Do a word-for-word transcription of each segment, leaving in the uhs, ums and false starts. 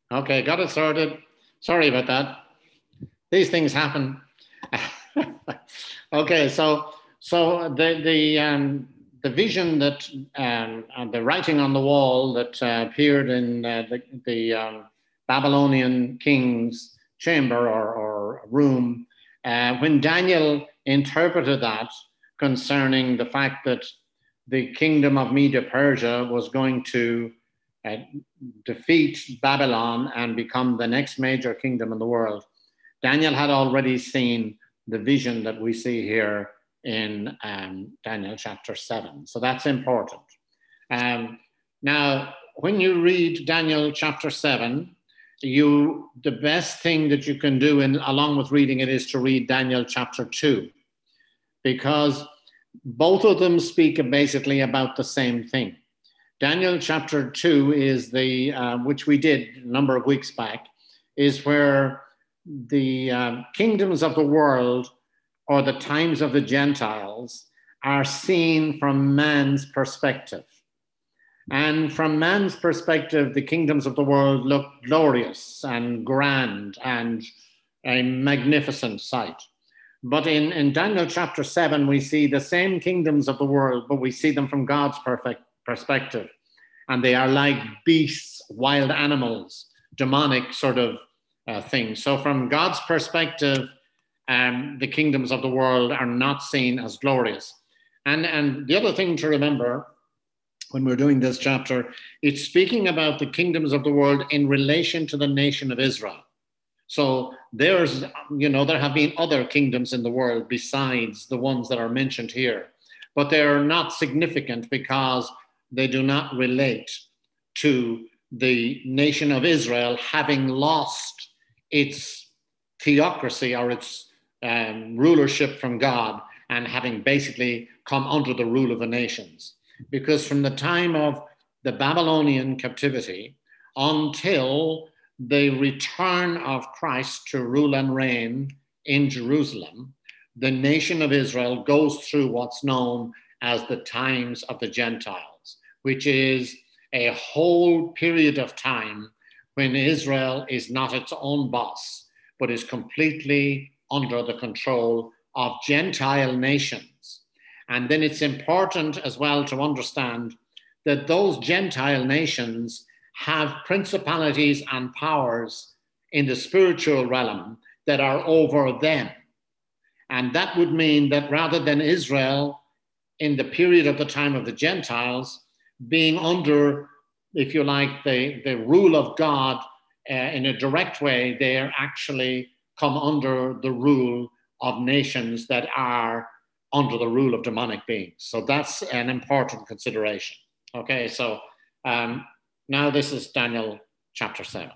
Okay, got it sorted. Sorry about that. These things happen. Okay, so so the the um, the vision that um, and the writing on the wall that uh, appeared in uh, the the um, Babylonian king's chamber or, or room, uh, when Daniel interpreted that concerning the fact that the kingdom of Media Persia was going to uh, defeat Babylon and become the next major kingdom in the world. Daniel had already seen the vision that we see here in um, Daniel chapter seven. So that's important. Um, now, when you read Daniel chapter seven, you the best thing that you can do in, along with reading it is to read Daniel chapter two, because both of them speak basically about the same thing. Daniel chapter two is the, uh, which we did a number of weeks back, is where the uh, kingdoms of the world or the times of the Gentiles are seen from man's perspective. And from man's perspective, the kingdoms of the world look glorious and grand and a magnificent sight. But in, in Daniel chapter seven, we see the same kingdoms of the world, but we see them from God's perfect perspective. And they are like beasts, wild animals, demonic sort of uh, things. So from God's perspective, um, the kingdoms of the world are not seen as glorious. And, and the other thing to remember when we're doing this chapter, it's speaking about the kingdoms of the world in relation to the nation of Israel. So there's, you know, there have been other kingdoms in the world besides the ones that are mentioned here, but they're not significant because they do not relate to the nation of Israel having lost its theocracy or its um, rulership from God and having basically come under the rule of the nations. Because from the time of the Babylonian captivity until the return of Christ to rule and reign in Jerusalem, the nation of Israel goes through what's known as the times of the Gentiles, which is a whole period of time when Israel is not its own boss, but is completely under the control of Gentile nations. And then it's important as well to understand that those Gentile nations have principalities and powers in the spiritual realm that are over them. And that would mean that rather than Israel in the period of the time of the Gentiles being under, if you like, the, the rule of God uh, in a direct way, they are actually come under the rule of nations that are under the rule of demonic beings. So that's an important consideration. Okay, so um, now this is Daniel chapter seven.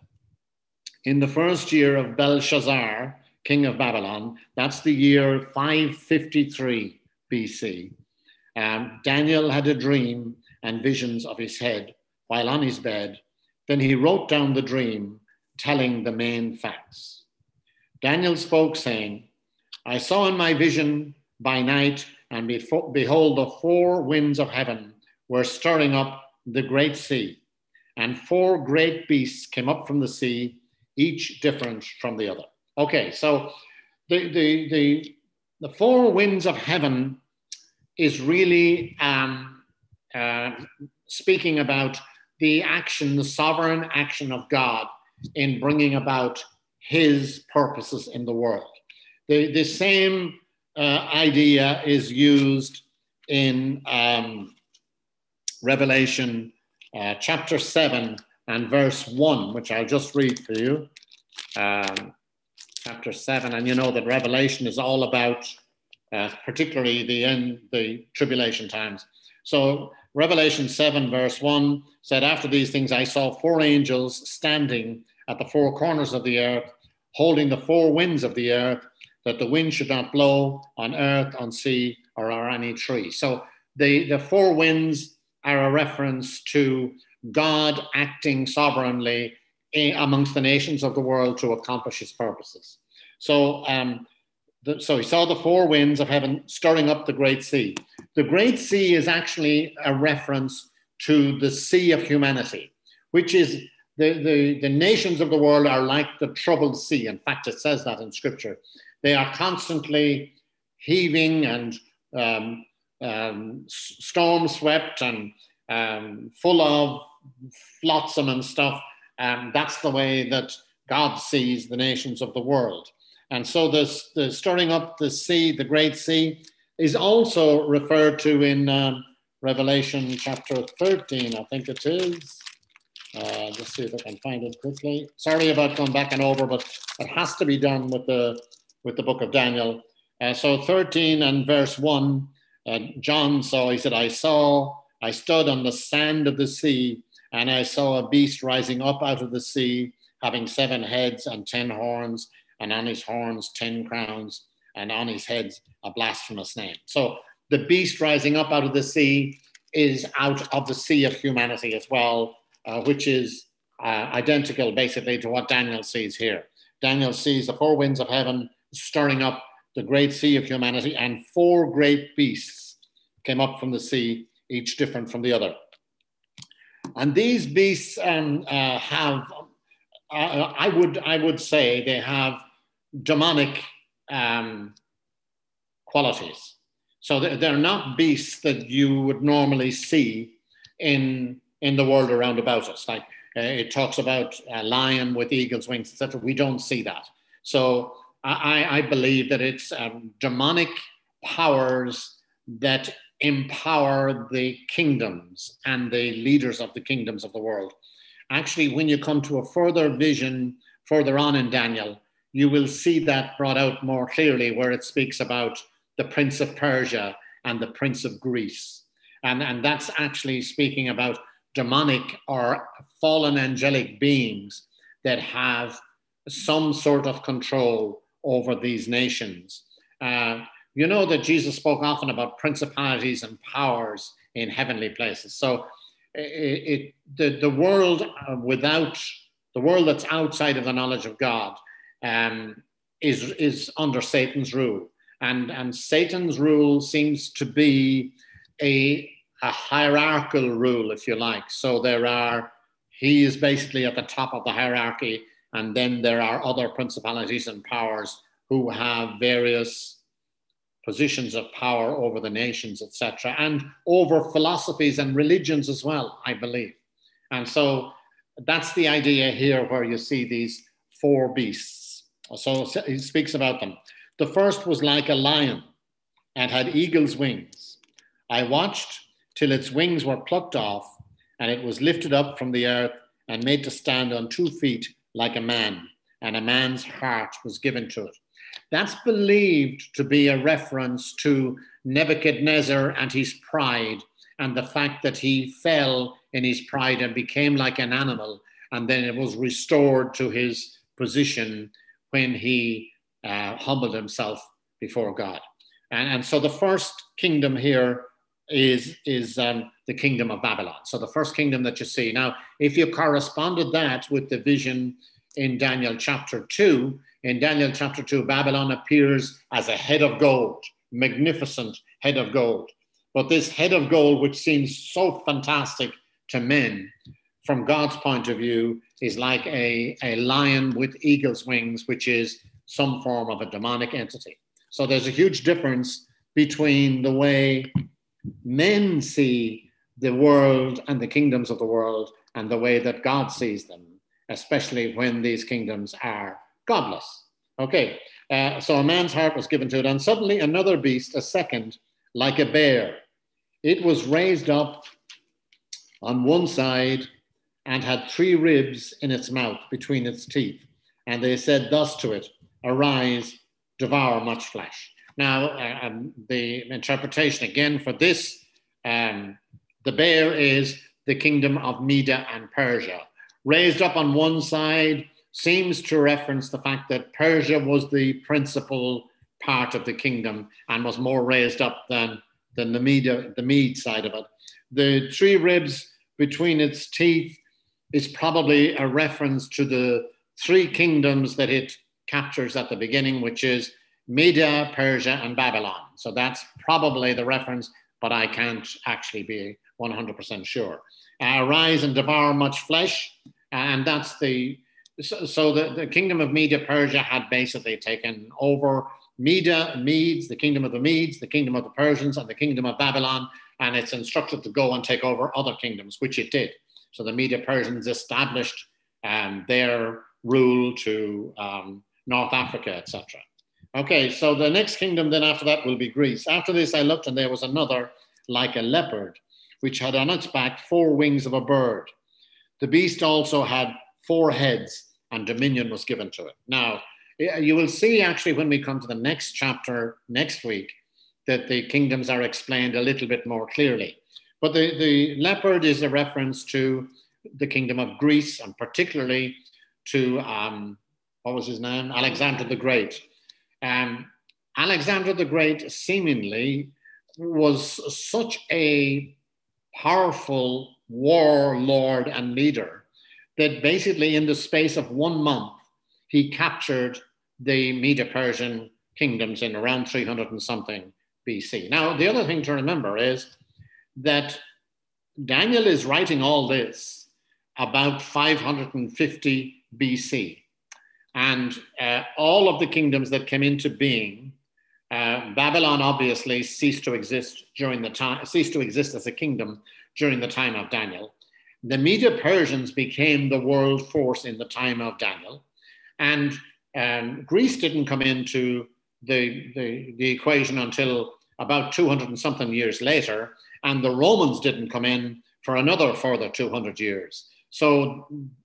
In the first year of Belshazzar, king of Babylon, that's the year five fifty-three B C, um, Daniel had a dream and visions of his head while on his bed. Then he wrote down the dream, telling the main facts. Daniel spoke, saying, I saw in my vision by night, and behold, the four winds of heaven were stirring up the great sea, and four great beasts came up from the sea, each different from the other. Okay, so the the the, the four winds of heaven is really um, uh, speaking about the action, the sovereign action of God in bringing about his purposes in the world. The, the same uh, idea is used in um, Revelation uh, chapter seven and verse one, which I'll just read for you. Um, chapter seven, and you know that Revelation is all about uh, particularly the end, the tribulation times. So Revelation seven verse one said, after these things I saw four angels standing at the four corners of the earth, holding the four winds of the earth, that the wind should not blow on earth, on sea, or on any tree. So the, the four winds are a reference to God acting sovereignly in, amongst the nations of the world to accomplish his purposes. So, um, the, so he saw the four winds of heaven stirring up the great sea. The great sea is actually a reference to the sea of humanity, which is the, the, the nations of the world are like the troubled sea. In fact, it says that in Scripture. They are constantly heaving and um, um, storm swept and um, full of flotsam and stuff. Um, that's the way that God sees the nations of the world. And so this, the stirring up the sea, the great sea, is also referred to in um, Revelation chapter thirteen, I think it is. Uh, just see if I can find it quickly. Sorry about going back and over, but it has to be done with the with the book of Daniel. Uh, so thirteen and verse one, uh, John saw, he said, I saw, I stood on the sand of the sea, and I saw a beast rising up out of the sea, having seven heads and ten horns, and on his horns ten crowns, and on his heads a blasphemous name. So the beast rising up out of the sea is out of the sea of humanity as well, uh, which is uh, identical basically to what Daniel sees here. Daniel sees the four winds of heaven stirring up the great sea of humanity, and four great beasts came up from the sea, each different from the other. And these beasts um, uh, have, uh, I would I would say they have demonic um, qualities. So they're not beasts that you would normally see in, in the world around about us. Like uh, it talks about a lion with eagle's wings, et cetera. We don't see that. So I, I believe that it's um, demonic powers that empower the kingdoms and the leaders of the kingdoms of the world. Actually, when you come to a further vision further on in Daniel, you will see that brought out more clearly, where it speaks about the Prince of Persia and the Prince of Greece. And, and that's actually speaking about demonic or fallen angelic beings that have some sort of control over these nations. Uh, you know that Jesus spoke often about principalities and powers in heavenly places. So it, it, the, the world without, the world that's outside of the knowledge of God um, is, is under Satan's rule. And, and Satan's rule seems to be a, a hierarchical rule, if you like. So there are, he is basically at the top of the hierarchy, and then there are other principalities and powers who have various positions of power over the nations, et cetera, and over philosophies and religions as well, I believe. And so that's the idea here, where you see these four beasts. So he speaks about them. The first was like a lion and had eagle's wings. I watched till its wings were plucked off, and it was lifted up from the earth and made to stand on two feet like a man, and a man's heart was given to it. That's believed to be a reference to Nebuchadnezzar and his pride, and the fact that he fell in his pride and became like an animal, and then it was restored to his position when he uh, humbled himself before God. And, and so the first kingdom here is, is um, the kingdom of Babylon. So the first kingdom that you see. Now, if you corresponded that with the vision in Daniel chapter two, in Daniel chapter two, Babylon appears as a head of gold, magnificent head of gold. But this head of gold, which seems so fantastic to men, from God's point of view, is like a, a lion with eagle's wings, which is some form of a demonic entity. So there's a huge difference between the way men see the world and the kingdoms of the world and the way that God sees them, especially when these kingdoms are godless. Okay, uh, so a man's heart was given to it, and suddenly another beast, a second, like a bear. It was raised up on one side and had three ribs in its mouth between its teeth. And they said thus to it, arise, devour much flesh. Now, uh, um, the interpretation again for this, um, the bear is the kingdom of Media and Persia. Raised up on one side seems to reference the fact that Persia was the principal part of the kingdom and was more raised up than, than the, Media, the Mede side of it. The three ribs between its teeth is probably a reference to the three kingdoms that it captures at the beginning, which is Media, Persia, and Babylon. So that's probably the reference, but I can't actually be one hundred percent sure. Uh, Arise and devour much flesh. And that's the, so, so the, the kingdom of Media-Persia had basically taken over Media, Medes, the kingdom of the Medes, the kingdom of the Persians, and the kingdom of Babylon, and it's instructed to go and take over other kingdoms, which it did. So the Media-Persians established um, their rule to um, North Africa, et cetera. Okay, so the next kingdom then after that will be Greece. After this, I looked and there was another like a leopard, which had on its back four wings of a bird. The beast also had four heads, and dominion was given to it. Now, you will see actually when we come to the next chapter next week that the kingdoms are explained a little bit more clearly. But the, the leopard is a reference to the kingdom of Greece, and particularly to, um, what was his name? Alexander the Great. Um, Alexander the Great seemingly was such a powerful warlord and leader that basically in the space of one month, he captured the Medo-Persian kingdoms in around three hundred and something B C. Now, the other thing to remember is that Daniel is writing all this about five hundred fifty B C. And uh, all of the kingdoms that came into being, uh, Babylon obviously ceased to exist during the time, ceased to exist as a kingdom during the time of Daniel. The Medo-Persians became the world force in the time of Daniel. And um, Greece didn't come into the, the, the equation until about two hundred and something years later. And the Romans didn't come in for another further two hundred years. So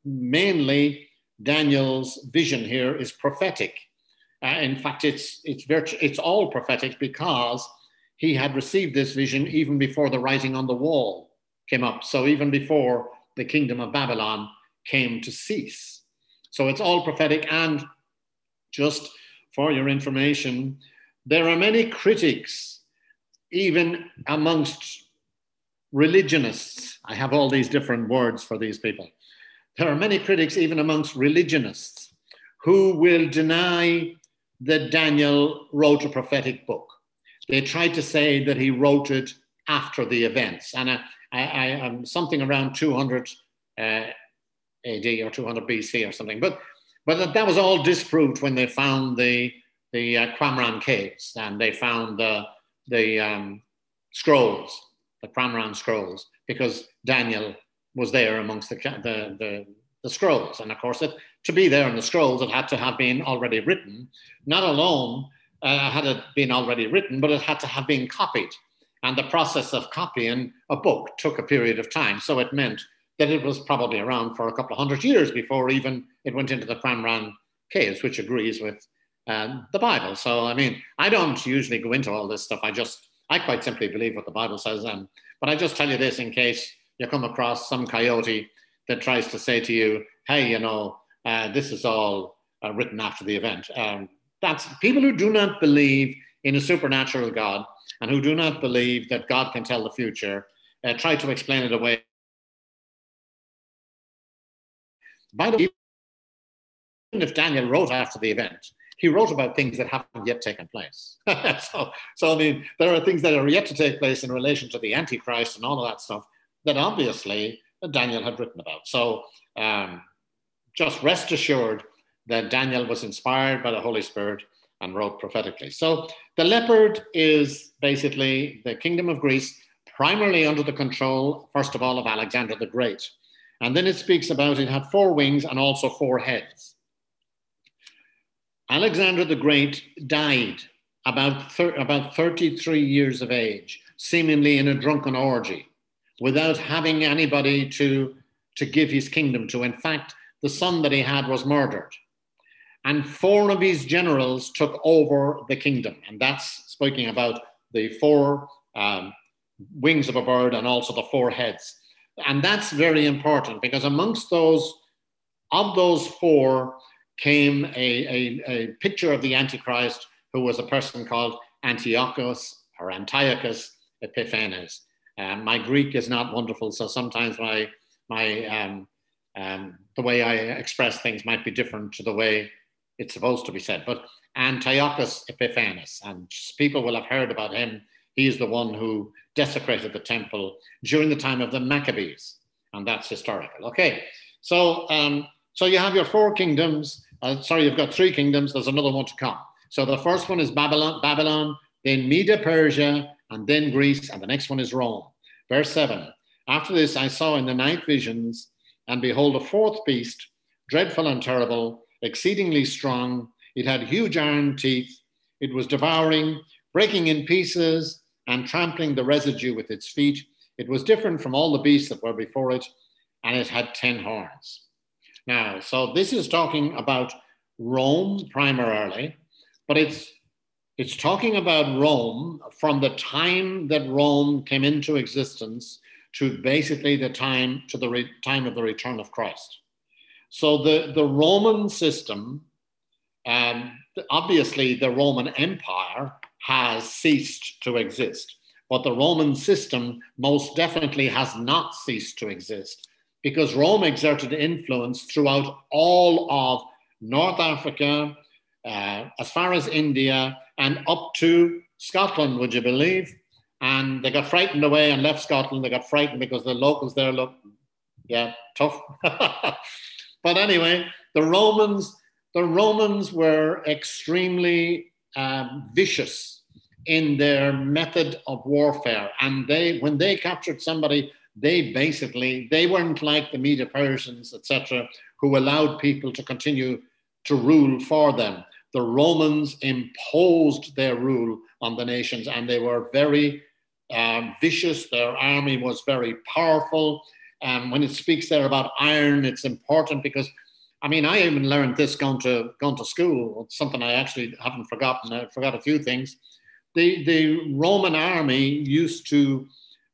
mainly Daniel's vision here is prophetic. Uh, in fact, it's, it's, virtu- it's all prophetic because he had received this vision even before the writing on the wall came up. So even before the kingdom of Babylon came to cease. So it's all prophetic. And just for your information, there are many critics, even amongst religionists. I have all these different words for these people. There are many critics, even amongst religionists, who will deny that Daniel wrote a prophetic book. They try to say that he wrote it after the events. And I, I, I'm something around two hundred uh, A D or two hundred B C or something. But, but that was all disproved when they found the, the uh, Qumran caves, and they found the, the um, scrolls, the Qumran scrolls, because Daniel was there amongst the, the, the, the scrolls. And of course, it, to be there in the scrolls, it had to have been already written. Not alone uh, had it been already written, but it had to have been copied. And the process of copying a book took a period of time. So it meant that it was probably around for a couple of hundred years before even it went into the Qumran caves, which agrees with um, the Bible. So, I mean, I don't usually go into all this stuff. I just, I quite simply believe what the Bible says. And, but I just tell you this in case you come across some coyote that tries to say to you, hey, you know, uh, this is all uh, written after the event. Um, that's people who do not believe in a supernatural God and who do not believe that God can tell the future, uh, try to explain it away. By the way, even if Daniel wrote after the event, he wrote about things that haven't yet taken place. so, so, I mean, there are things that are yet to take place in relation to the Antichrist and all of that stuff that obviously Daniel had written about. So um, just rest assured that Daniel was inspired by the Holy Spirit and wrote prophetically. So the leopard is basically the kingdom of Greece, primarily under the control, first of all, of Alexander the Great. And then it speaks about it had four wings and also four heads. Alexander the Great died about, thir- about thirty-three years of age, seemingly in a drunken orgy, without having anybody to, to give his kingdom to. In fact, the son that he had was murdered. And four of his generals took over the kingdom. And that's speaking about the four um, wings of a bird and also the four heads. And that's very important because amongst those, of those four came a, a, a picture of the Antichrist, who was a person called Antiochus or Antiochus Epiphanes. Um, my Greek is not wonderful, so sometimes my, my, um, um, the way I express things might be different to the way it's supposed to be said. But Antiochus Epiphanes, and people will have heard about him. He's the one who desecrated the temple during the time of the Maccabees, and that's historical. Okay, So, um, so you have your four kingdoms. Uh, sorry, you've got three kingdoms. There's another one to come. So the first one is Babylon, Babylon, then Media, Persia, and then Greece, and the next one is Rome. Verse seven. After this, I saw in the night visions, and behold, a fourth beast, dreadful and terrible, exceedingly strong. It had huge iron teeth. It was devouring, breaking in pieces, and trampling the residue with its feet. It was different from all the beasts that were before it, and it had ten horns. Now, so this is talking about Rome primarily, but it's it's talking about Rome from the time that Rome came into existence to basically the time to the re- time of the return of Christ. So the, the Roman system, um, obviously the Roman Empire has ceased to exist, but the Roman system most definitely has not ceased to exist, because Rome exerted influence throughout all of North Africa, uh, as far as India, and up to Scotland, would you believe? And they got frightened away and left Scotland. They got frightened because the locals there look, yeah, tough. But anyway, the Romans, the Romans were extremely um, vicious in their method of warfare. And they, when they captured somebody, they basically, they weren't like the Medo Persians, et cetera, who allowed people to continue to rule for them. The Romans imposed their rule on the nations, and they were very uh, vicious. Their army was very powerful. And when it speaks there about iron, it's important because, I mean, I even learned this going to going to school. It's something I actually haven't forgotten. I forgot a few things. The the Roman army used to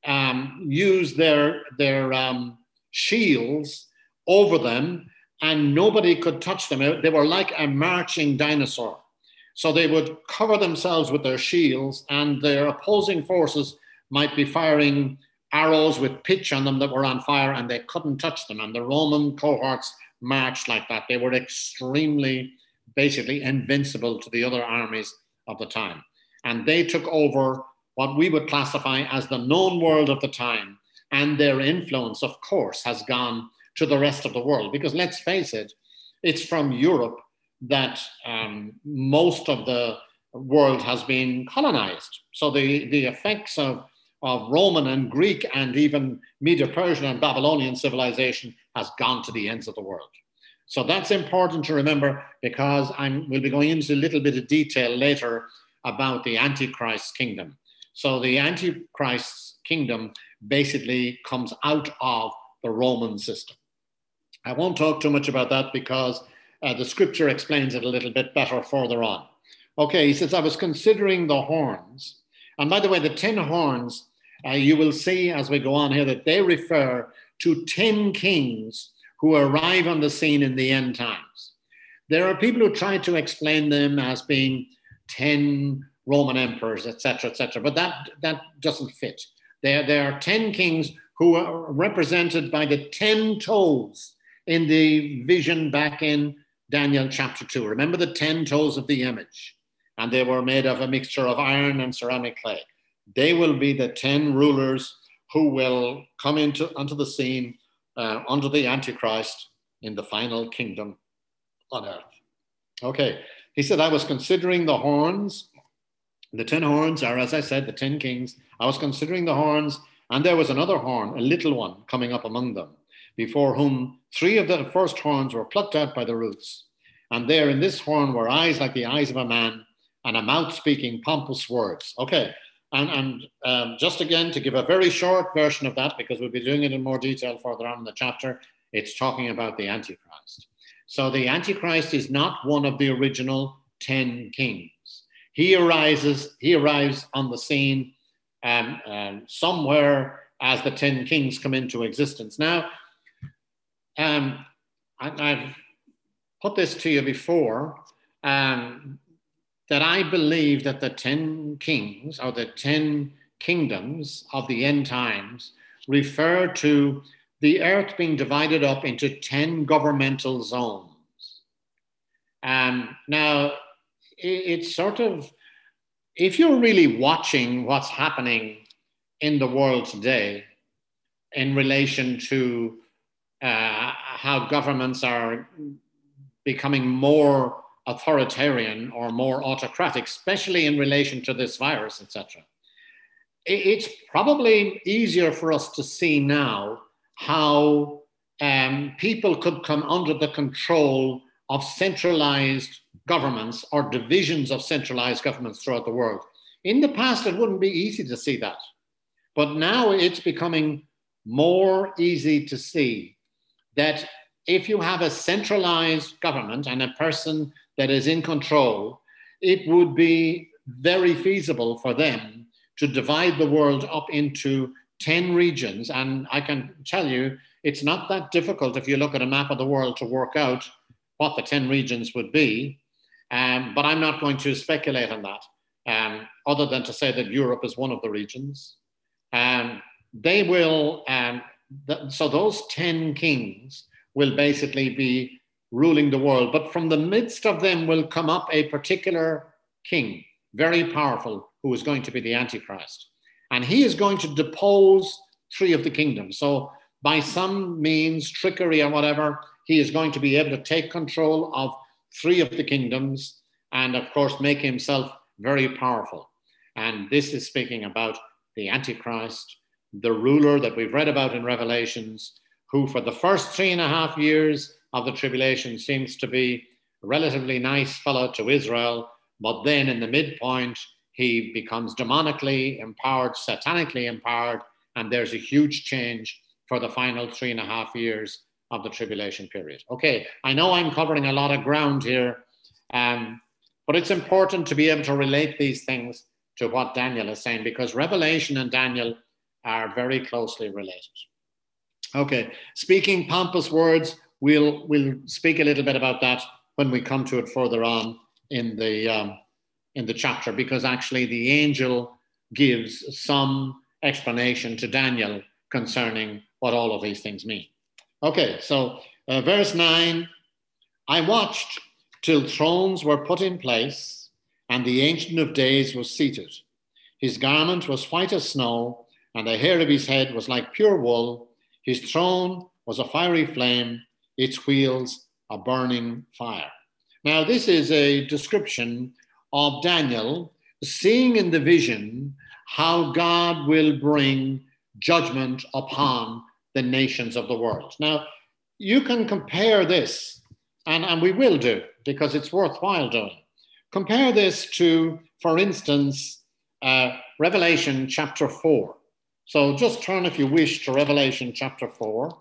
um, use their their um, shields over them, and nobody could touch them. They were like a marching dinosaur. So they would cover themselves with their shields, and their opposing forces might be firing arrows with pitch on them that were on fire, and they couldn't touch them. And the Roman cohorts marched like that. They were extremely, basically invincible to the other armies of the time. And they took over what we would classify as the known world of the time. And their influence, of course, has gone to the rest of the world. Because let's face it, it's from Europe that um, most of the world has been colonized. So the, the effects of, of Roman and Greek and even Medo-Persian and Babylonian civilization has gone to the ends of the world. So that's important to remember, because I'm, we'll be going into a little bit of detail later about the Antichrist kingdom. So the Antichrist kingdom basically comes out of the Roman system. I won't talk too much about that because uh, the scripture explains it a little bit better further on. Okay, he says, I was considering the horns. And by the way, the ten horns, uh, you will see as we go on here that they refer to ten kings who arrive on the scene in the end times. There are people who try to explain them as being ten Roman emperors, et cetera, et cetera, but that, that doesn't fit. There, there are ten kings who are represented by the ten toes in the vision back in Daniel chapter two. Remember the ten toes of the image, and they were made of a mixture of iron and ceramic clay. They will be the ten rulers who will come into onto the scene uh, under the Antichrist in the final kingdom on earth. Okay, he said, I was considering the horns. The ten horns are, as I said, the ten kings. I was considering the horns, and there was another horn, a little one, coming up among them, before whom three of the first horns were plucked out by the roots. And there in this horn were eyes like the eyes of a man, and a mouth speaking pompous words. Okay, and, and um, just again, to give a very short version of that, because we'll be doing it in more detail further on in the chapter, it's talking about the Antichrist. So the Antichrist is not one of the original ten kings. He arises, he arrives on the scene um, um, somewhere as the ten kings come into existence. Now, um, I, I've put this to you before, um, that I believe that the ten kings or the ten kingdoms of the end times refer to the earth being divided up into ten governmental zones. Um, now, it's sort of, if you're really watching what's happening in the world today in relation to uh, how governments are becoming more authoritarian or more autocratic, especially in relation to this virus, et cetera. It's probably easier for us to see now how um, people could come under the control of centralized governments or divisions of centralized governments throughout the world. In the past, it wouldn't be easy to see that. But now it's becoming more easy to see that if you have a centralized government and a person that is in control, it would be very feasible for them to divide the world up into ten regions. And I can tell you, it's not that difficult if you look at a map of the world to work out what the ten regions would be. Um, but I'm not going to speculate on that, um, other than to say that Europe is one of the regions. Um, they will, um, th- so those ten kings will basically be ruling the world. But from the midst of them will come up a particular king, very powerful, who is going to be the Antichrist. And he is going to depose three of the kingdoms. So by some means, trickery or whatever, he is going to be able to take control of three of the kingdoms and, of course, make himself very powerful. And this is speaking about the Antichrist, the ruler that we've read about in Revelations, who for the first three and a half years of the tribulation seems to be a relatively nice fellow to Israel, but then in the midpoint, he becomes demonically empowered, satanically empowered, and there's a huge change for the final three and a half years of the tribulation period. Okay, I know I'm covering a lot of ground here, um, but it's important to be able to relate these things to what Daniel is saying, because Revelation and Daniel are very closely related. Okay, speaking pompous words, we'll, we'll speak a little bit about that when we come to it further on in the, um, in the chapter, because actually the angel gives some explanation to Daniel concerning what all of these things mean. Okay, so uh, verse nine, I watched till thrones were put in place and the Ancient of Days was seated. His garment was white as snow and the hair of his head was like pure wool. His throne was a fiery flame, its wheels a burning fire. Now, this is a description of Daniel seeing in the vision how God will bring judgment upon the nations of the world. Now, you can compare this, and, and we will do, because it's worthwhile doing. Compare this to, for instance, uh, Revelation chapter four. So just turn, if you wish, to Revelation chapter four.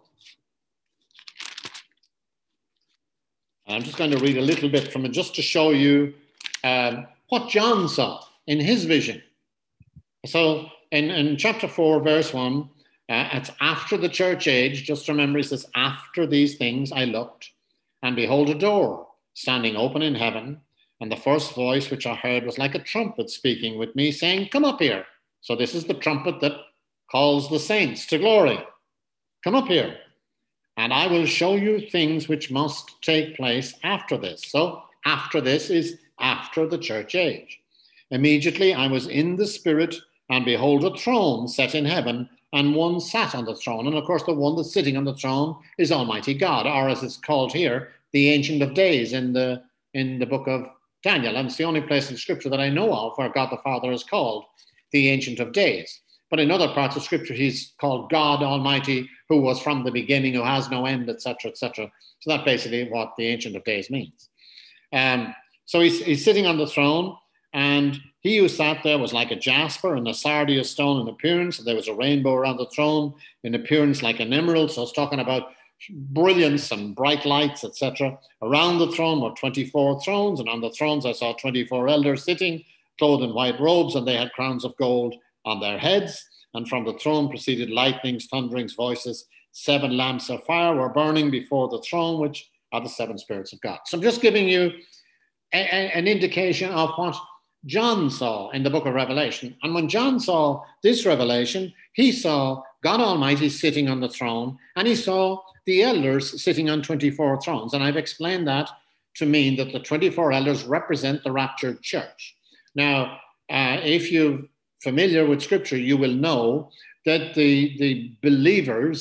I'm just going to read a little bit from it just to show you um, what John saw in his vision. So in, in chapter four, verse one, uh, it's after the church age. Just remember, he says, after these things I looked, and behold, a door standing open in heaven. And the first voice which I heard was like a trumpet speaking with me, saying, come up here. So this is the trumpet that calls the saints to glory. Come up here, and I will show you things which must take place after this. So after this is after the church age. Immediately I was in the Spirit, and behold, a throne set in heaven, and one sat on the throne. And of course, the one that's sitting on the throne is Almighty God, or as it's called here, the Ancient of Days in the, in the book of Daniel. And it's the only place in Scripture that I know of where God the Father is called the Ancient of Days. But in other parts of Scripture, he's called God Almighty, who was from the beginning, who has no end, et cetera, et cetera. So that's basically what the Ancient of Days means. Um, so he's, he's sitting on the throne, and he who sat there was like a jasper and a sardius stone in appearance. There was a rainbow around the throne in appearance like an emerald. So it's talking about brilliance and bright lights, et cetera. Around the throne were twenty-four thrones, and on the thrones I saw twenty-four elders sitting, clothed in white robes, and they had crowns of gold on their heads. And from the throne proceeded lightnings, thunderings, voices. Seven lamps of fire were burning before the throne, which are the seven spirits of God. So I'm just giving you a, a, an indication of what John saw in the book of Revelation. And when John saw this revelation, he saw God Almighty sitting on the throne, and he saw the elders sitting on twenty-four thrones. And I've explained that to mean that the twenty-four elders represent the raptured church. Now, uh, if you're familiar with Scripture, you will know that the, the believers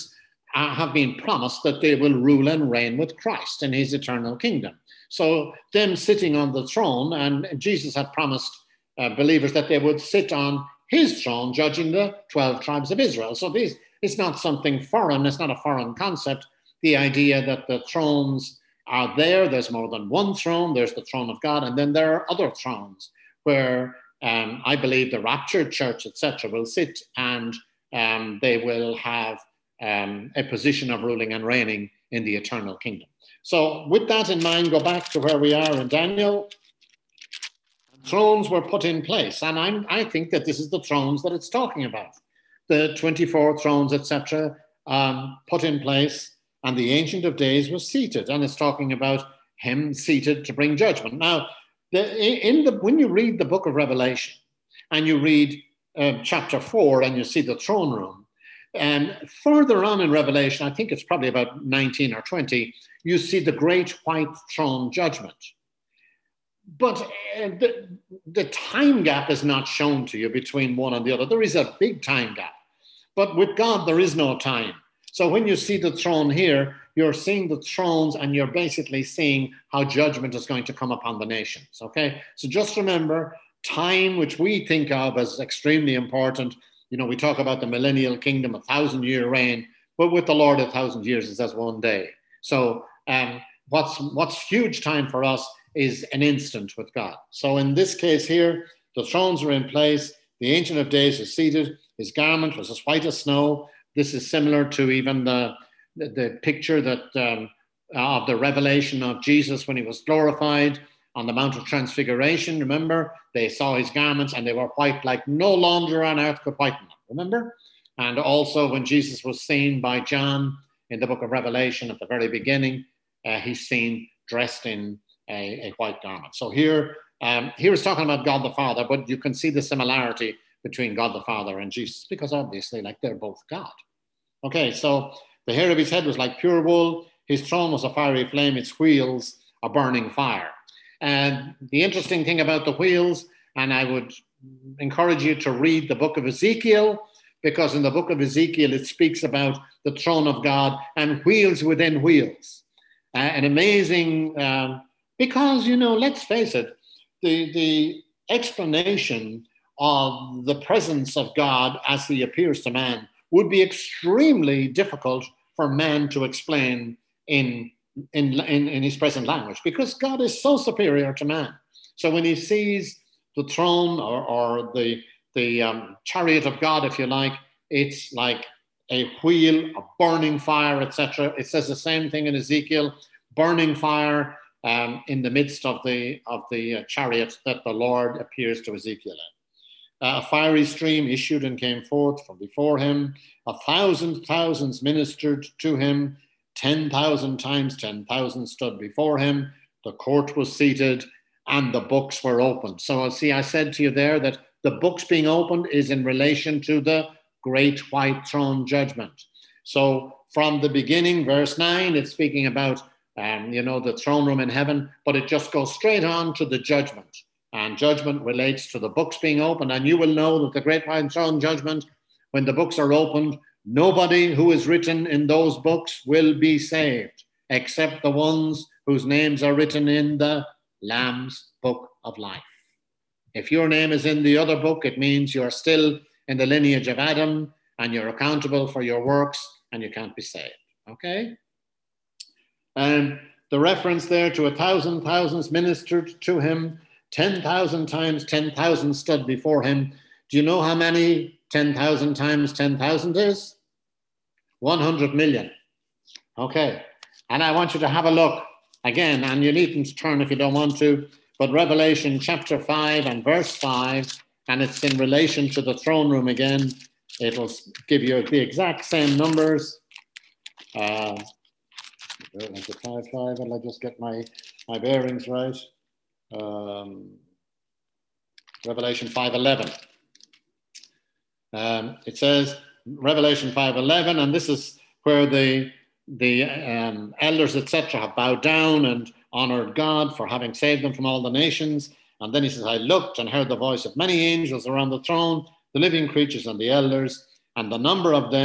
uh, have been promised that they will rule and reign with Christ in his eternal kingdom. So them sitting on the throne, and Jesus had promised uh, believers that they would sit on his throne, judging the twelve tribes of Israel. So this it's not something foreign. It's not a foreign concept. The idea that the thrones are there. There's more than one throne. There's the throne of God, and then there are other thrones where um, I believe the raptured church, et cetera, will sit, and um, they will have um, a position of ruling and reigning in the eternal kingdom. So with that in mind, go back to where we are in Daniel. Thrones were put in place, and I'm, I think that this is the thrones that it's talking about. The twenty-four thrones, et cetera, um, put in place, and the Ancient of Days was seated, and it's talking about him seated to bring judgment. Now, the, in the when you read the book of Revelation, and you read uh, chapter four, and you see the throne room, and further on in Revelation, I think it's probably about nineteen or twenty, you see the great white throne judgment. But uh, the, the time gap is not shown to you between one and the other. There is a big time gap. But with God, there is no time. So when you see the throne here, you're seeing the thrones, and you're basically seeing how judgment is going to come upon the nations, okay? So just remember, time, which we think of as extremely important, you know, we talk about the millennial kingdom, a thousand-year reign, but with the Lord, a thousand years is as one day. So um, what's what's huge time for us is an instant with God. So in this case here, the thrones are in place, the Ancient of Days is seated, his garment was as white as snow. This is similar to even the, the, the picture that um, of the revelation of Jesus when he was glorified on the Mount of Transfiguration. Remember, they saw his garments and they were white like no launder on earth could whiten them, remember? And also when Jesus was seen by John in the book of Revelation at the very beginning, uh, he's seen dressed in a, a white garment. So here, um, here is talking about God the Father, but you can see the similarity between God the Father and Jesus, because obviously, like, they're both God. Okay, so the hair of his head was like pure wool. His throne was a fiery flame. Its wheels a burning fire. And the interesting thing about the wheels, and I would encourage you to read the book of Ezekiel, because in the book of Ezekiel, it speaks about the throne of God and wheels within wheels. Uh, an amazing, um, because, you know, let's face it, the, the explanation of the presence of God as he appears to man would be extremely difficult for man to explain in, in, in, in his present language, because God is so superior to man. So when he sees the throne or, or the, the um, chariot of God, if you like, it's like a wheel, a burning fire, et cetera. It says the same thing in Ezekiel, burning fire um, in the midst of the, of the uh, chariot that the Lord appears to Ezekiel in. Uh, a fiery stream issued and came forth from before him. A thousand thousands ministered to him. Ten thousand times ten thousand stood before him. The court was seated and the books were opened. So see, I said to you there that the books being opened is in relation to the great white throne judgment. So from the beginning, verse nine, it's speaking about, um, you know, the throne room in heaven, but it just goes straight on to the judgment. And judgment relates to the books being opened. And you will know that the great white throne judgment, when the books are opened, nobody who is written in those books will be saved, except the ones whose names are written in the Lamb's book of life. If your name is in the other book, it means you're still in the lineage of Adam and you're accountable for your works and you can't be saved. Okay? And the reference there to a thousand thousands ministered to him, ten thousand times ten thousand stood before him. Do you know how many ten thousand times ten thousand is? one hundred million. Okay. And I want you to have a look again, and you needn't turn if you don't want to, but Revelation chapter five and verse five, and it's in relation to the throne room again. It'll give you the exact same numbers. Uh, five, five, and I'll just get my, my bearings right. Um, Revelation five eleven. Um, it says, Revelation five eleven, and this is where the, the um, elders, et cetera, have bowed down and honored God for having saved them from all the nations. And then he says, I looked and heard the voice of many angels around the throne, the living creatures and the elders, and the number of them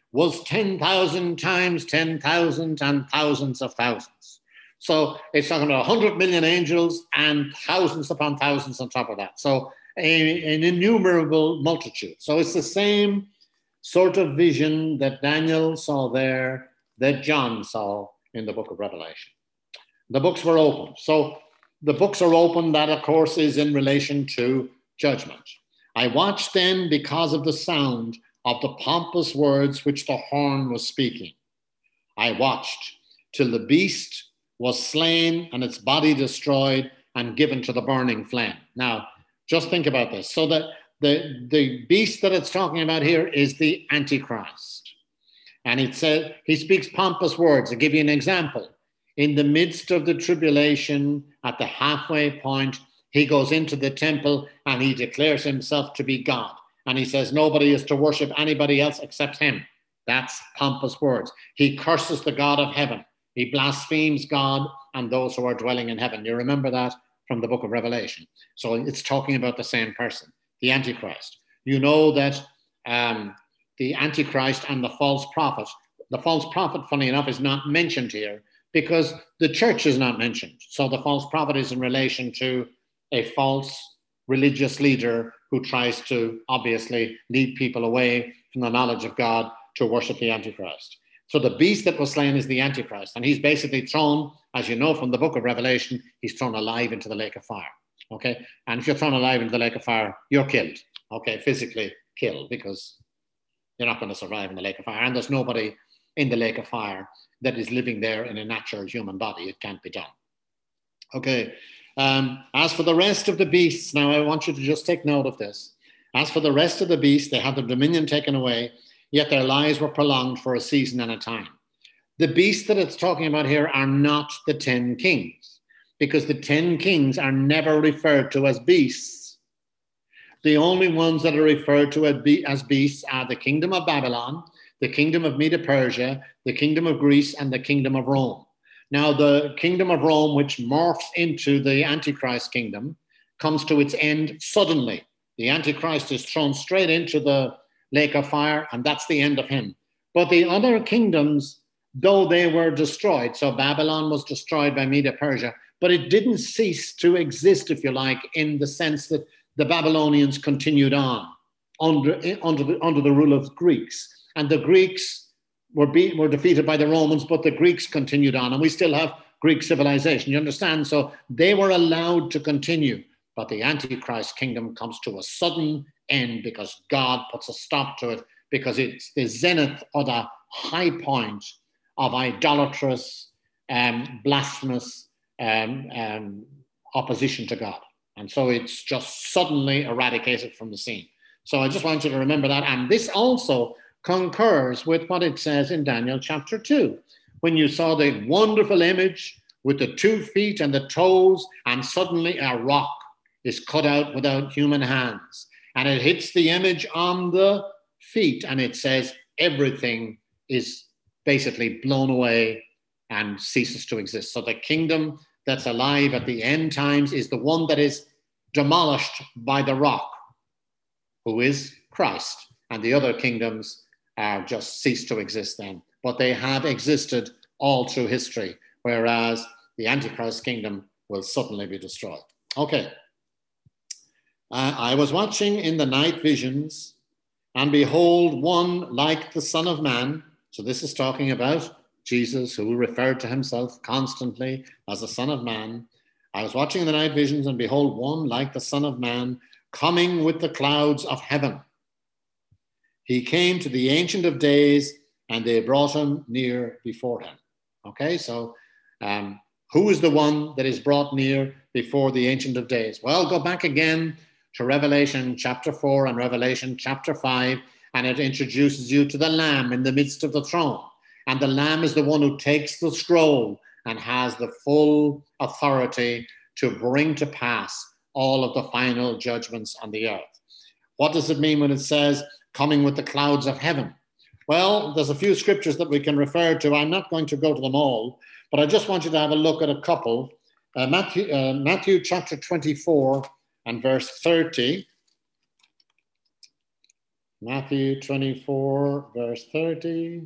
was ten thousand times ten thousand and thousands of thousands. So it's talking about one hundred million angels and thousands upon thousands on top of that. So a, an innumerable multitude. So it's the same sort of vision that Daniel saw there, that John saw in the book of Revelation. The books were opened. So the books are open. That, of course, is in relation to judgment. I watched then because of the sound of the pompous words which the horn was speaking. I watched till the beast was slain and its body destroyed and given to the burning flame. Now, just think about this. So that the, the beast that it's talking about here is the Antichrist. And it says, he speaks pompous words. I'll give you an example. In the midst of the tribulation, at the halfway point, he goes into the temple and he declares himself to be God. And he says, nobody is to worship anybody else except him. That's pompous words. He curses the God of heaven. He blasphemes God and those who are dwelling in heaven. You remember that from the book of Revelation. So it's talking about the same person, the Antichrist. You know that um, the Antichrist and the false prophet, the false prophet, funny enough, is not mentioned here because the church is not mentioned. So the false prophet is in relation to a false religious leader who tries to obviously lead people away from the knowledge of God to worship the Antichrist. So the beast that was slain is the Antichrist, and he's basically thrown, as you know from the book of Revelation, he's thrown alive into the lake of fire, okay? And if you're thrown alive into the lake of fire, you're killed, okay? Physically killed, because you're not going to survive in the lake of fire, and there's nobody in the lake of fire that is living there in a natural human body. It can't be done. Okay. Um, as for the rest of the beasts, now I want you to just take note of this. As for the rest of the beasts, they had their dominion taken away, yet their lives were prolonged for a season and a time. The beasts that it's talking about here are not the ten kings, because the ten kings are never referred to as beasts. The only ones that are referred to as beasts are the kingdom of Babylon, the kingdom of Medo-Persia, the kingdom of Greece, and the kingdom of Rome. Now, the kingdom of Rome, which morphs into the Antichrist kingdom, comes to its end suddenly. The Antichrist is thrown straight into the lake of fire, and that's the end of him. But the other kingdoms, though they were destroyed, so Babylon was destroyed by Medo-Persia, but it didn't cease to exist, if you like, in the sense that the Babylonians continued on under, under, the, under the rule of Greeks. And the Greeks were, beat, were defeated by the Romans, but the Greeks continued on, and we still have Greek civilization, you understand? So they were allowed to continue, but the Antichrist kingdom comes to a sudden end because God puts a stop to it, because it's the zenith or the high point of idolatrous, um, blasphemous um, um, opposition to God. And so it's just suddenly eradicated from the scene. So I just want you to remember that. And this also concurs with what it says in Daniel chapter two, when you saw the wonderful image with the two feet and the toes, and suddenly a rock is cut out without human hands. And it hits the image on the feet, and it says everything is basically blown away and ceases to exist. So the kingdom that's alive at the end times is the one that is demolished by the rock, who is Christ. And the other kingdoms are just cease to exist then. But they have existed all through history, whereas the Antichrist kingdom will suddenly be destroyed. Okay. Uh, I was watching in the night visions, and behold, one like the Son of Man. So this is talking about Jesus, who referred to himself constantly as the Son of Man. I was watching the night visions, and behold, one like the Son of Man coming with the clouds of heaven. He came to the Ancient of Days, and they brought him near before him. Okay, so um, who is the one that is brought near before the Ancient of Days? Well, go back again to Revelation chapter four and Revelation chapter five, and it introduces you to the Lamb in the midst of the throne. And the Lamb is the one who takes the scroll and has the full authority to bring to pass all of the final judgments on the earth. What does it mean when it says coming with the clouds of heaven? Well, there's a few scriptures that we can refer to. I'm not going to go to them all, but I just want you to have a look at a couple. Uh, Matthew, uh, Matthew chapter twenty-four and verse thirty. Matthew twenty-four, verse thirty.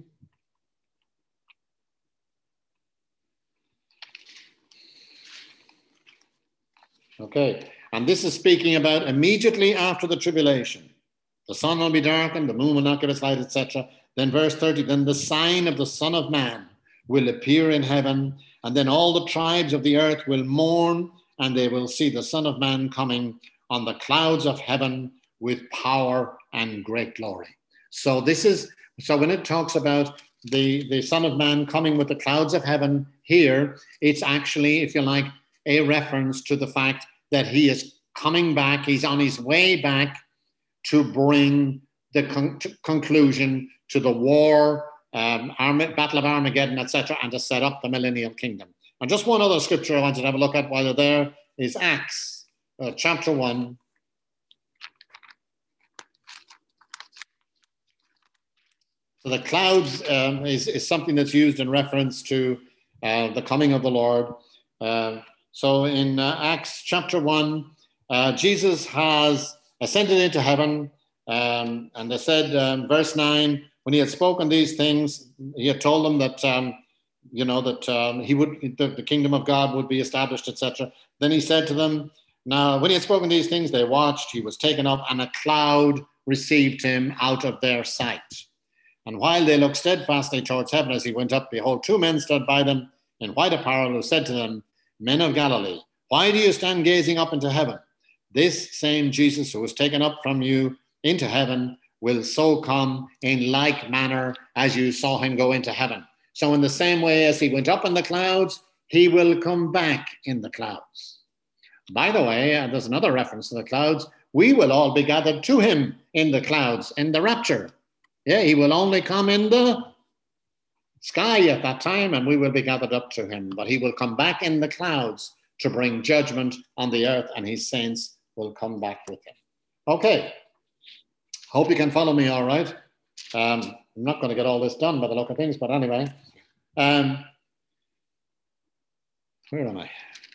Okay, and this is speaking about immediately after the tribulation. The sun will be darkened, the moon will not give its light, et cetera. Then verse thirty, then the sign of the Son of Man will appear in heaven, and then all the tribes of the earth will mourn, and they will see the Son of Man coming on the clouds of heaven with power and great glory. So this is, so when it talks about the, the Son of Man coming with the clouds of heaven here, it's actually, if you like, a reference to the fact that he is coming back, he's on his way back to bring the con- to conclusion to the war, um, Arm- Battle of Armageddon, et cetera, and to set up the millennial kingdom. And just one other scripture I wanted to have a look at while you're there is Acts uh, chapter one. So the clouds um, is, is something that's used in reference to uh, the coming of the Lord. Uh, so in uh, Acts chapter one, uh, Jesus has ascended into heaven. Um, and they said, um, verse nine, when he had spoken these things, he had told them that, um, you know, that um, he would, the, the kingdom of God would be established, et cetera. Then he said to them, now, when he had spoken these things, they watched, he was taken up, and a cloud received him out of their sight. And while they looked steadfastly towards heaven as he went up, behold, two men stood by them in white apparel, who said to them, men of Galilee, why do you stand gazing up into heaven? This same Jesus who was taken up from you into heaven will so come in like manner as you saw him go into heaven. So in the same way as he went up in the clouds, he will come back in the clouds. By the way, uh, there's another reference to the clouds. We will all be gathered to him in the clouds, in the rapture. Yeah, he will only come in the sky at that time, and we will be gathered up to him. But he will come back in the clouds to bring judgment on the earth, and his saints will come back with him. Okay. Hope you can follow me all right. Um, I'm not going to get all this done by the look of things, but anyway. Um, where am I?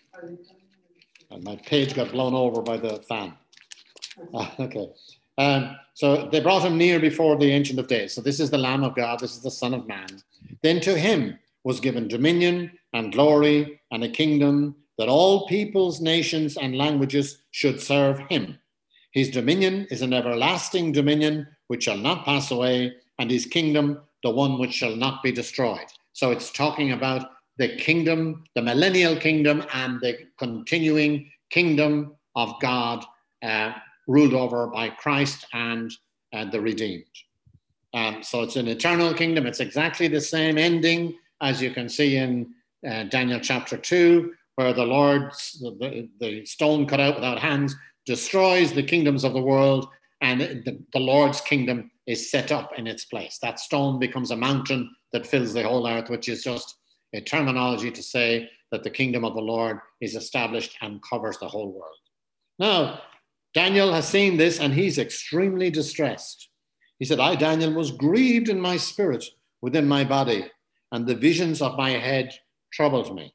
And my page got blown over by the fan. Uh, okay. Um, so they brought him near before the Ancient of Days. So this is the Lamb of God. This is the Son of Man. Then to him was given dominion and glory and a kingdom that all peoples, nations, and languages should serve him. His dominion is an everlasting dominion which shall not pass away, and his kingdom, the one which shall not be destroyed. So it's talking about the kingdom, the millennial kingdom, and the continuing kingdom of God, uh, ruled over by Christ and uh, the redeemed. Um, so it's an eternal kingdom. It's exactly the same ending as you can see in uh, Daniel chapter two, where the Lord's, the, the stone cut out without hands, destroys the kingdoms of the world, and the, the Lord's kingdom is set up in its place. That stone becomes a mountain that fills the whole earth, which is just a terminology to say that the kingdom of the Lord is established and covers the whole world. Now, Daniel has seen this, and he's extremely distressed. He said, I, Daniel, was grieved in my spirit within my body, and the visions of my head troubled me.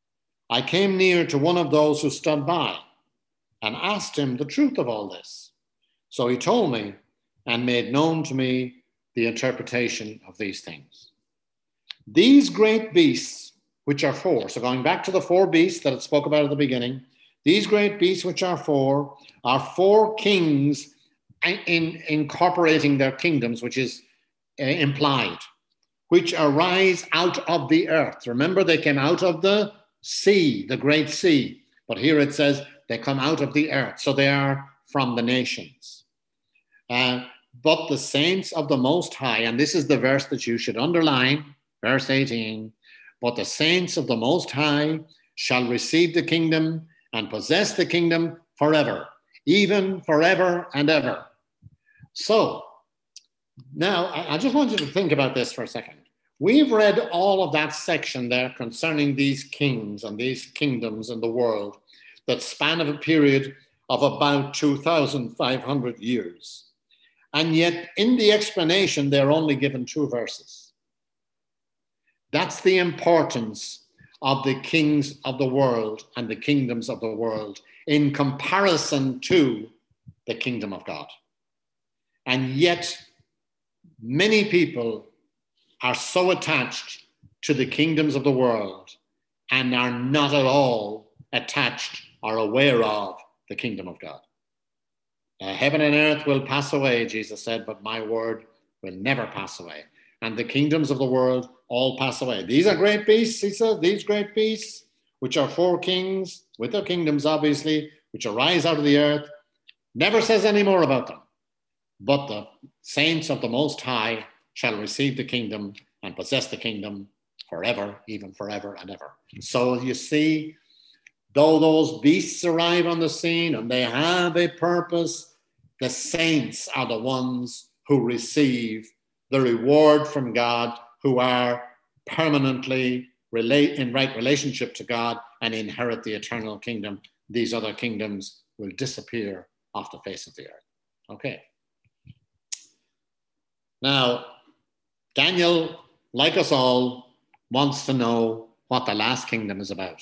I came near to one of those who stood by and asked him the truth of all this. So he told me and made known to me the interpretation of these things. These great beasts, which are four, so going back to the four beasts that it spoke about at the beginning, these great beasts, which are four, are four kings in incorporating their kingdoms, which is uh, implied, which arise out of the earth. Remember, they came out of the sea, the great sea. But here it says they come out of the earth. So they are from the nations. Uh, but the saints of the Most High, and this is the verse that you should underline, verse eighteen, but the saints of the Most High shall receive the kingdom and possess the kingdom forever, even forever and ever. So now I, I just want you to think about this for a second. We've read all of that section there concerning these kings and these kingdoms in the world that span of a period of about two thousand five hundred years. And yet in the explanation, they're only given two verses. That's the importance of the kings of the world and the kingdoms of the world in comparison to the kingdom of God. And yet, many people are so attached to the kingdoms of the world and are not at all attached or aware of the kingdom of God. Uh, heaven and earth will pass away, Jesus said, but my word will never pass away. And the kingdoms of the world all pass away. These are great beasts, he says, these great beasts, which are four kings, with their kingdoms, obviously, which arise out of the earth. Never says any more about them. But the saints of the Most High shall receive the kingdom and possess the kingdom forever, even forever and ever. So you see, though those beasts arrive on the scene and they have a purpose, the saints are the ones who receive the reward from God, who are permanently relate in right relationship to God and inherit the eternal kingdom. These other kingdoms will disappear off the face of the earth. Okay. Now, Daniel, like us all, wants to know what the last kingdom is about.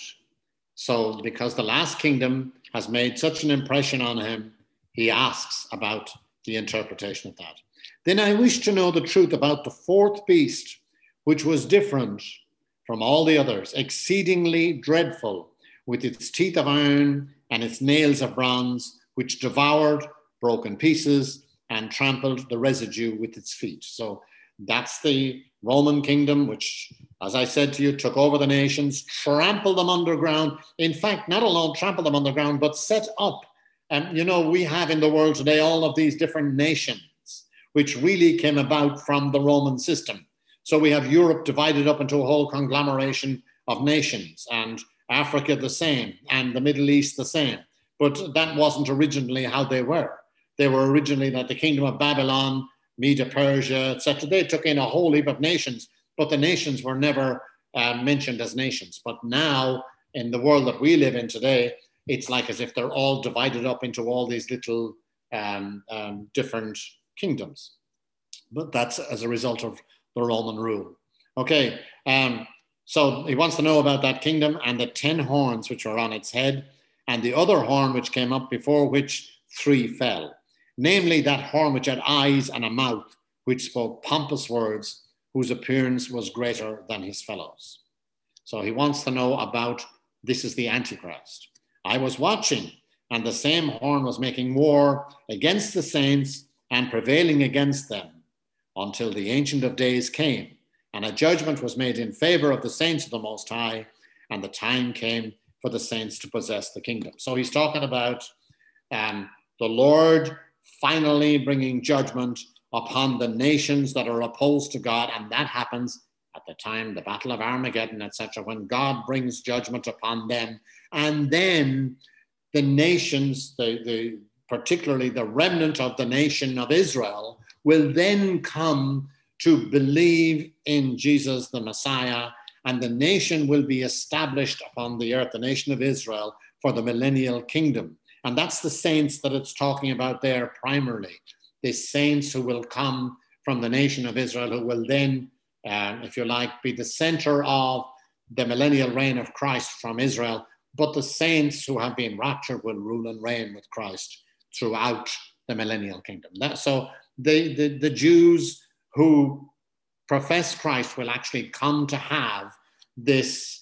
So because the last kingdom has made such an impression on him, he asks about the interpretation of that. Then I wish to know the truth about the fourth beast, which was different from all the others, exceedingly dreadful, with its teeth of iron and its nails of bronze, which devoured, broke in pieces, and trampled the residue with its feet. So that's the Roman kingdom, which, as I said to you, took over the nations, trampled them underground. In fact, not alone trampled them underground, but set up. And, you know, we have in the world today all of these different nations, which really came about from the Roman system. So we have Europe divided up into a whole conglomeration of nations, and Africa the same, and the Middle East the same. But that wasn't originally how they were. They were originally that the kingdom of Babylon, Media, Persia, et cetera. They took in a whole heap of nations, but the nations were never uh, mentioned as nations. But now, in the world that we live in today, it's like as if they're all divided up into all these little um, um, different kingdoms. But that's as a result of the Roman rule. Okay, um, so he wants to know about that kingdom and the ten horns which are on its head, and the other horn which came up before which three fell. Namely, that horn which had eyes and a mouth, which spoke pompous words, whose appearance was greater than his fellows. So he wants to know about, this is the Antichrist. I was watching, and the same horn was making war against the saints and prevailing against them until the Ancient of Days came, and a judgment was made in favor of the saints of the Most High, and the time came for the saints to possess the kingdom. So he's talking about um, the Lord finally bringing judgment upon the nations that are opposed to God, and that happens at the time, the Battle of Armageddon, et cetera, when God brings judgment upon them. And then the nations, the, the, particularly the remnant of the nation of Israel, will then come to believe in Jesus, the Messiah, and the nation will be established upon the earth, the nation of Israel, for the millennial kingdom. And that's the saints that it's talking about there primarily. The saints who will come from the nation of Israel, who will then, um, if you like, be the center of the millennial reign of Christ from Israel. But the saints who have been raptured will rule and reign with Christ throughout the millennial kingdom. That, so the, the, the Jews who profess Christ will actually come to have this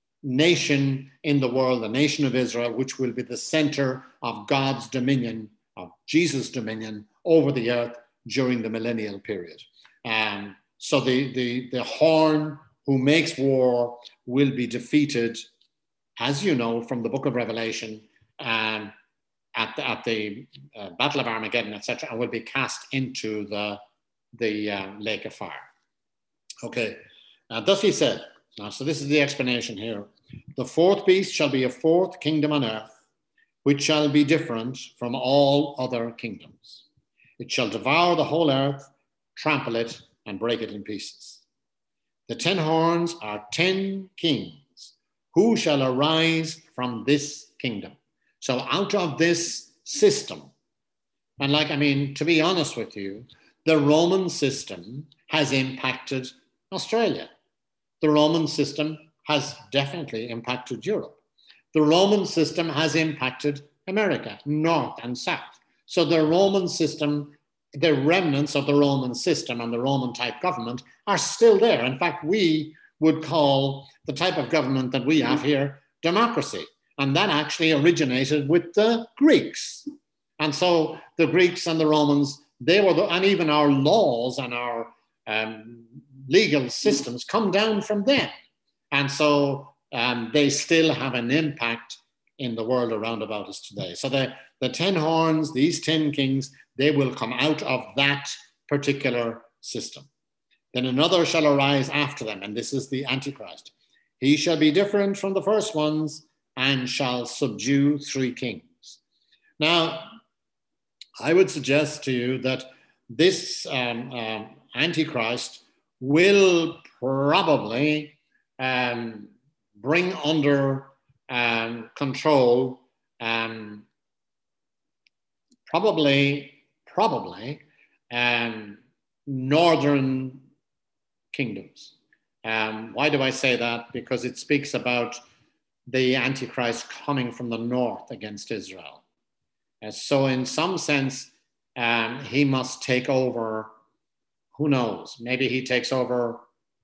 nation in the world, the nation of Israel, which will be the center of God's dominion, of Jesus' dominion over the earth during the millennial period. Um, so the, the, the horn who makes war will be defeated, as you know, from the book of Revelation, um, at the, at the uh, Battle of Armageddon, et cetera, and will be cast into the, the uh, lake of fire. Okay, uh, thus he said, now, so this is the explanation here. The fourth beast shall be a fourth kingdom on earth, which shall be different from all other kingdoms. It shall devour the whole earth, trample it, and break it in pieces. The ten horns are ten kings. Who shall arise from this kingdom? So out of this system, and like, I mean, to be honest with you, the Roman system has impacted Australia. The Roman system has definitely impacted Europe. The Roman system has impacted America, North and South. So the Roman system the remnants of the Roman system and the Roman type government are still there. In fact, we would call the type of government that we have here democracy. And that actually originated with the Greeks. And so the Greeks and the Romans, they were, the, and even our laws and our um, legal systems come down from them. And so um, they still have an impact in the world around about us today. So the, the ten horns, these ten kings, they will come out of that particular system. Then another shall arise after them, and this is the Antichrist. He shall be different from the first ones and shall subdue three kings. Now, I would suggest to you that this um, um, Antichrist will probably um, bring under um, control um, probably, probably um, northern kingdoms. Um, why do I say that? Because it speaks about the Antichrist coming from the north against Israel. Uh, so in some sense, um, he must take over, who knows, maybe he takes over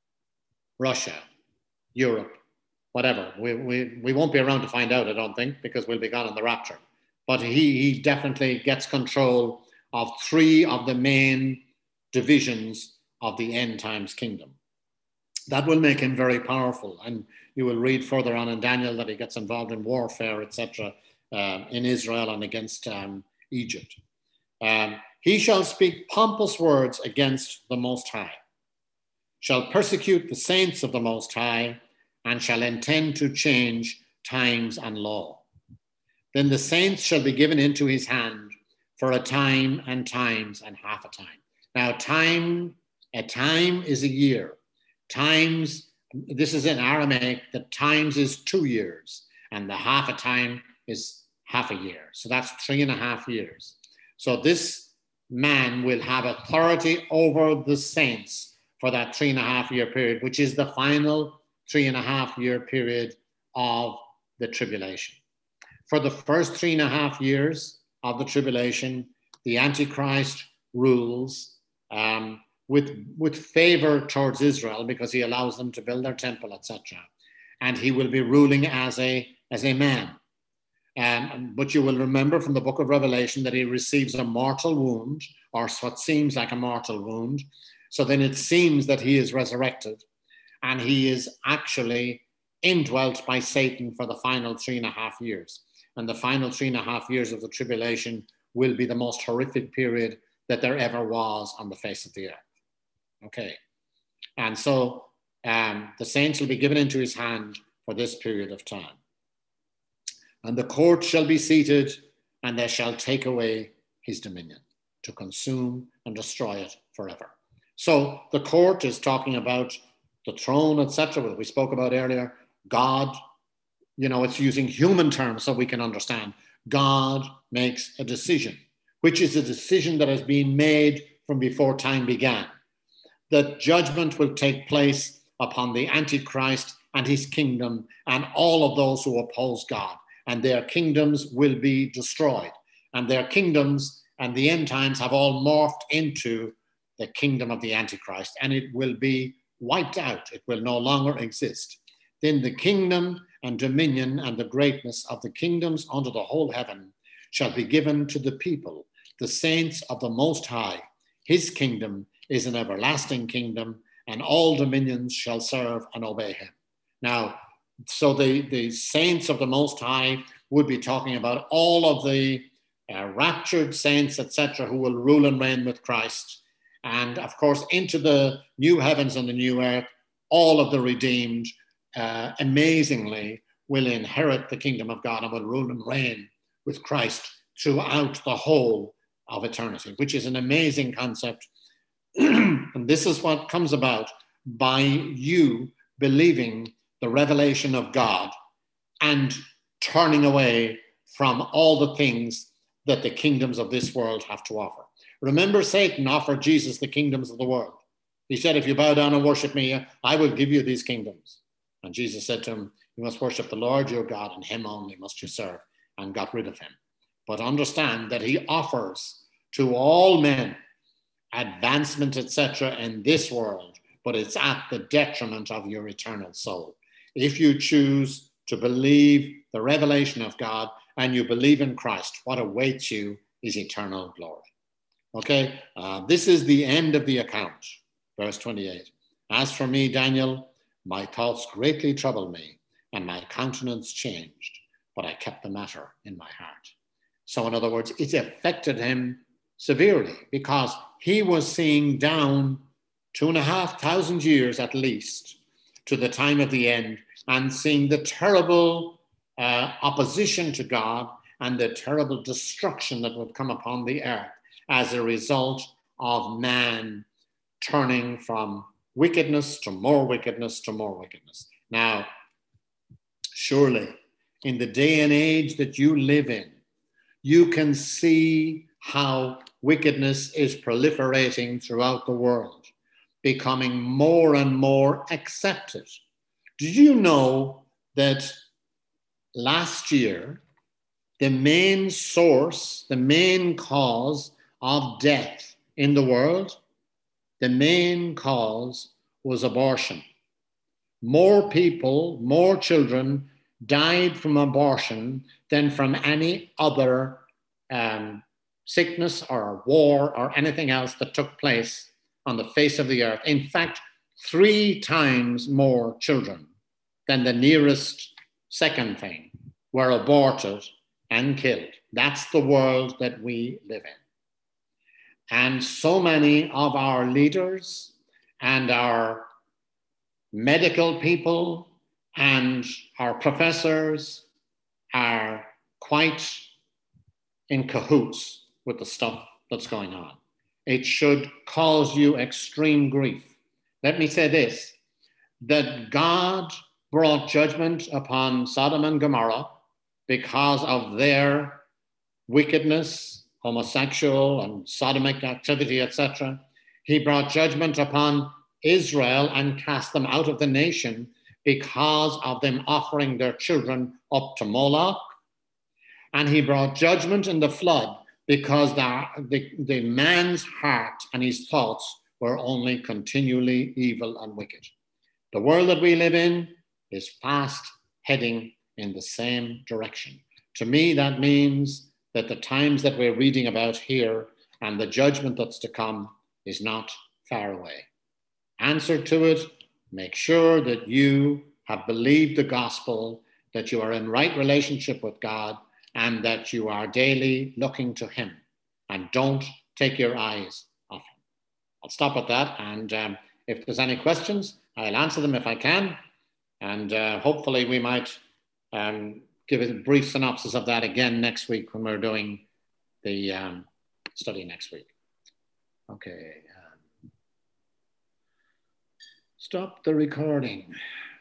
Russia, Europe, whatever. We, we, we won't be around to find out, I don't think, because we'll be gone in the rapture. But he, he definitely gets control of three of the main divisions of the end times kingdom. That will make him very powerful. And you will read further on in Daniel that he gets involved in warfare, et cetera, uh, in Israel and against um, Egypt. Um, he shall speak pompous words against the Most High, shall persecute the saints of the Most High, and shall intend to change times and law. Then the saints shall be given into his hand for a time and times and half a time. Now, time, a time is a year. Times, this is in Aramaic, that times is two years, and the half a time is half a year. So that's three and a half years. So this man will have authority over the saints for that three and a half year period, which is the final three and a half year period of the tribulation. For the first three and a half years of the tribulation, the Antichrist rules um, with, with favor towards Israel because he allows them to build their temple, et cetera. And he will be ruling as a, as a man. Um, but you will remember from the book of Revelation that he receives a mortal wound, or what seems like a mortal wound. So then it seems that he is resurrected, and he is actually indwelt by Satan for the final three and a half years. And the final three and a half years of the tribulation will be the most horrific period that there ever was on the face of the earth. Okay. And so um, the saints will be given into his hand for this period of time. And the court shall be seated, and they shall take away his dominion to consume and destroy it forever. So the court is talking about the throne, et cetera, that we spoke about earlier. God, you know, it's using human terms so we can understand. God makes a decision, which is a decision that has been made from before time began. That judgment will take place upon the Antichrist and his kingdom and all of those who oppose God, and their kingdoms will be destroyed. And their kingdoms and the end times have all morphed into the kingdom of the Antichrist, and it will be wiped out. It will no longer exist. Then the kingdom and dominion and the greatness of the kingdoms under the whole heaven shall be given to the people, the saints of the Most High. His kingdom is an everlasting kingdom, and all dominions shall serve and obey him. Now, so the, the saints of the Most High would be talking about all of the uh, raptured saints, et cetera, who will rule and reign with Christ. And of course, into the new heavens and the new earth, all of the redeemed, uh, amazingly, will inherit the kingdom of God and will rule and reign with Christ throughout the whole of eternity, which is an amazing concept. And this is what comes about by you believing the revelation of God and turning away from all the things that the kingdoms of this world have to offer. Remember, Satan offered Jesus the kingdoms of the world. He said, if you bow down and worship me, I will give you these kingdoms. And Jesus said to him, you must worship the Lord your God, and him only must you serve, and got rid of him. But understand that he offers to all men advancement, et cetera, in this world, but it's at the detriment of your eternal soul. If you choose to believe the revelation of God and you believe in Christ, what awaits you is eternal glory. Okay, uh, this is the end of the account, verse twenty-eight. As for me, Daniel, my thoughts greatly troubled me, and my countenance changed, but I kept the matter in my heart. So in other words, it affected him severely because he was seeing down two and a half thousand years at least to the time of the end and seeing the terrible uh, opposition to God and the terrible destruction that would come upon the earth as a result of man turning from wickedness to more wickedness to more wickedness. Now, surely in the day and age that you live in, you can see how wickedness is proliferating throughout the world, becoming more and more accepted. Did you know that last year, the main source, the main cause of death in the world, the main cause was abortion? More people, more children died from abortion than from any other um, sickness or war or anything else that took place on the face of the earth. In fact, three times more children than the nearest second thing were aborted and killed. That's the world that we live in. And so many of our leaders and our medical people and our professors are quite in cahoots with the stuff that's going on. It should cause you extreme grief. Let me say this, that God brought judgment upon Sodom and Gomorrah because of their wickedness, homosexual and sodomic activity, et cetera. He brought judgment upon Israel and cast them out of the nation because of them offering their children up to Moloch. And he brought judgment in the flood because the, the, the man's heart and his thoughts were only continually evil and wicked. The world that we live in is fast heading in the same direction. To me, that means that the times that we're reading about here and the judgment that's to come is not far away. Answer to it, make sure that you have believed the gospel, that you are in right relationship with God, and that you are daily looking to him. And don't take your eyes off him. I'll stop at that. And um, if there's any questions, I'll answer them if I can. And uh, hopefully we might um, give a brief synopsis of that again next week when we're doing the um, study next week. Okay. Um, stop the recording.